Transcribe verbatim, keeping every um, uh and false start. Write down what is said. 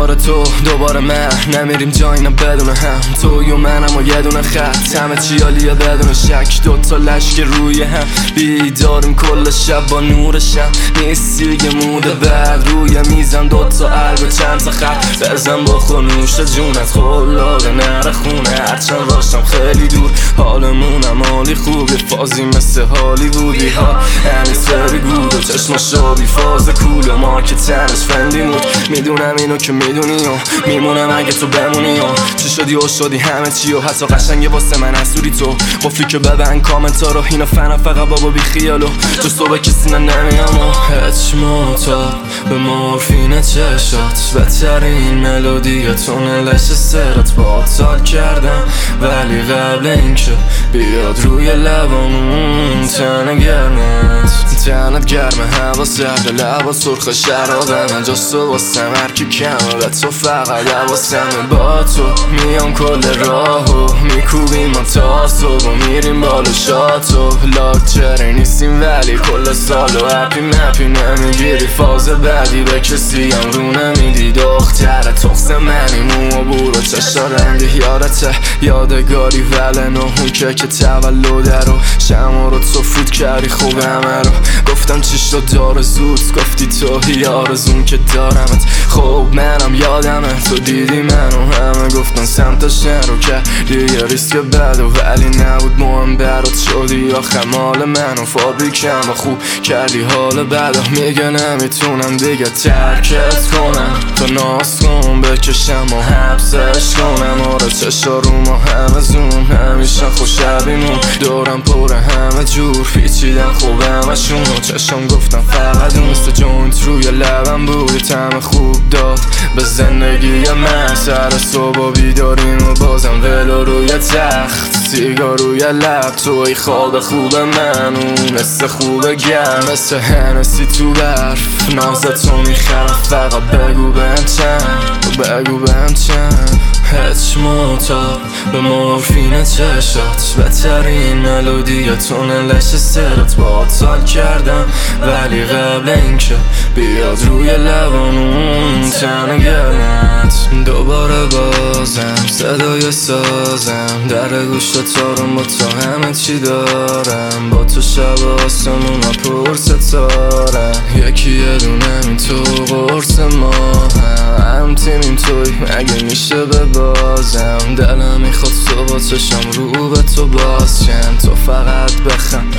دوباره تو دوباره من نمیریم جایی نه بدون هم، توی و منم و یه دونه خط، همه چی عالیه بدون شک، دوتا لشک روی هم بیداریم کل شب با نور شم، نیستی یه مود بعد روی میزم دوتا قلب و چند تا خط، بزن با خونوش جونت خلاقه نره خونه، هرچند باشم خیلی دور حالمونم عالی خوبه، فازی مثل هالیوودی ها هنی سری گود و چشماشا بی فاز کول و ما که تنش فندی مود، میدونم اینو که میدونی و میمونم اگه تو بمونی و چی شدی و شدی همه چی و حتی قشنگه واسه من اسوری تو قفلی که ببن کامنتا رو اینا فنا فقط بابا بی خیالو جز تو به کسی نه نمیام و هیچ معتاد به مورفین چشات، بهترین ملودیتون لش سرت باطال کردم، ولی قبل اینکه بیاد روی لبامون تنه گرمت تنت گرمه هوا سرد لبا سرخ شرابه، من جز تو واسم هرکی کمه و تو فقط حواسمه، با تو میام کل راهو میکوبیم ما تا صبح و میریم بالا شاتو لاکچری نیستیم ولی کل سالو اپی مپی نمیگیری، فاز بعدی به کسی هم رو نمیدی، دختر تخص منی مو و بور و چشا رنگی یادته یادگاری ولن و اون که که تولده رو شما رو تو فوت کردی خوب همه رو گفتم چی شد داره زود گفتی تو یارزون که دارمت، خوب منم یادمه تو دیدی منو همه گفتن سمتش نرو کردی یه ریسک بد و ولی نبود مهم برات شدی یا خمال منو فابریکم و خوب کردی حال بد و میگه نمیتونم دیگه ترکت کنم تو ناز کن بکشم و حبسش کنم، آره چشا رو ما همه زون همیشه خوشبیمون دورم پر همه جور پیچیدن خوب همشون و چشم گفتم فقط اون مثل جونت روی لبم بود طعم خوب داد به زندگی من، سر صبح بیداریم و بازم ولو روی تخت سیگار روی لب، توی خواب خوب من اون مثل خوب گرم مثل هنسی تو برف، نازتو میخرم فقط بگو بهم چند بگو بهم چند، هیچ معتاد به مورفین چشات، بهترین ملودیتون لش سرت باطال کردم، ولی قبل اینکه بیاد روی لبامون تنه گرمت دوباره بازم صدای سازم در گوشت تارم با تو همه چی دارم، با تو شب آسمون ها پر ستاره یکی یه دونه این تو قرص ما هم تیمیم توی مگه میشه به بازم، دلم میخواد تو با چشم رو به تو باز چند تو فقط بخم